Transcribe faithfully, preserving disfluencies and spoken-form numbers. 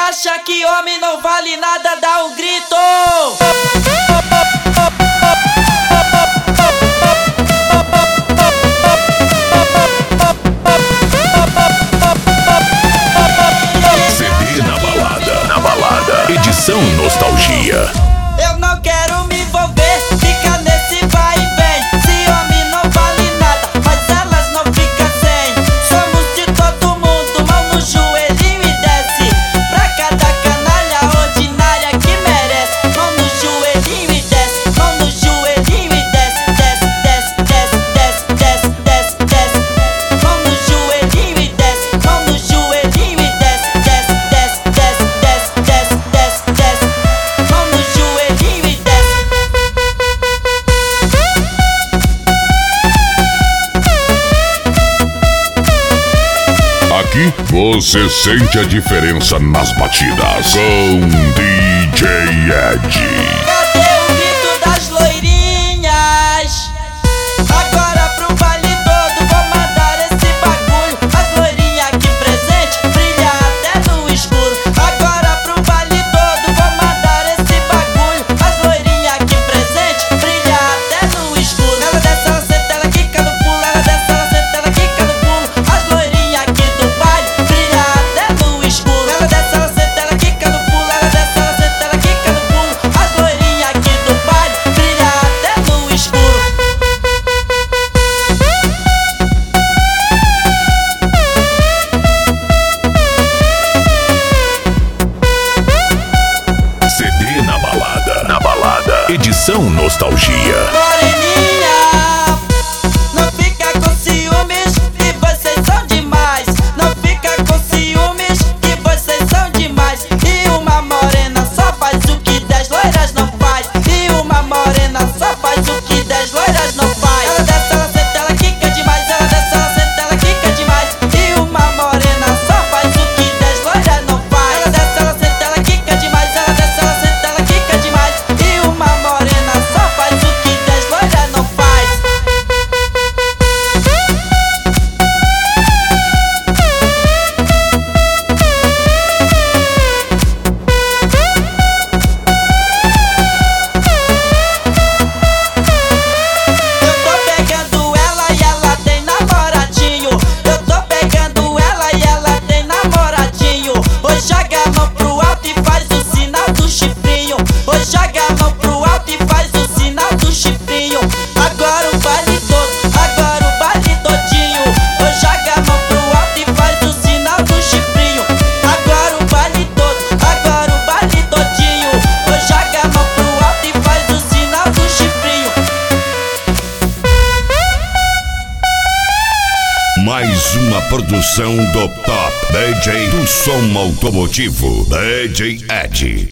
acha que homem não vale nada, dá um grito. C D na balada, na balada, edição nostalgia. Eu não quero me envolver, fica nesse vai e vem. Se homem não vale nada, mas elas não ficam sem. Somos de todo mundo, mão no joelhinho e desce pra cada canalha ordinária que merece. Mão no joelhinho e desce, mão no joelhinho e desce, desce, desce, desce, desce, desce, desce, desce. Mão no joelhinho e desce, mão no joelhinho e desce, desce, desce, desce, desce, desce, desce, desce. Mão no joelhinho e desce. Aqui você sente a diferença nas batidas com D J Ed. Cadê o grito das loirinhas? Agora pro baile todo vou mandar esse bagulho. As loirinhas aqui presente brilha até no escuro. Agora pro baile todo vou mandar esse bagulho. As loirinhas aqui presente brilha até no escuro. Ela desce, ela senta, ela quica no pulo. Ela desce, ela senta, ela quica no pulo. As loirinhas aqui do baile brilha até no escuro. Ela desce, ela senta, ela quica no pulo. Ela desce, ela senta, ela quica no pulo. As loirinhas aqui do baile brilha até no escuro. C D na balada, na balada, edição nostalgia. Moreninha, não fica com ciúmes que vocês são demais. Não fica com ciúmes que vocês são demais. E uma morena só faz o que dez loiras não faz. E uma morena só faz o que dez loiras não faz. Ela desce, ela senta, ela quica demais. Ela desce, ela senta, ela quica demais. E uma morena só faz o que dez loiras não faz. Ela desce, ela senta, ela quica demais. Ela desce, ela senta, ela quica demais. E uma morena só faz o que dez loiras não faz. Eu tô pegando ela e ela tem namoradinho. Eu tô pegando ela e ela tem namoradinho. Oi, joga a mão pro alto e faz o sinal do chifrinho. Oi, joga a mão pro alto e faz o sinal do chifrinho. Agora o baile todo, agora o baile todinho. Oi, joga a mão pro alto e faz o sinal do chifrinho. Agora o baile todo, agora o baile todinho. Oi, joga a mão pro alto e faz o sinal do chifrinho. Mais uma produção do Top D J do som automotivo, D J Ed.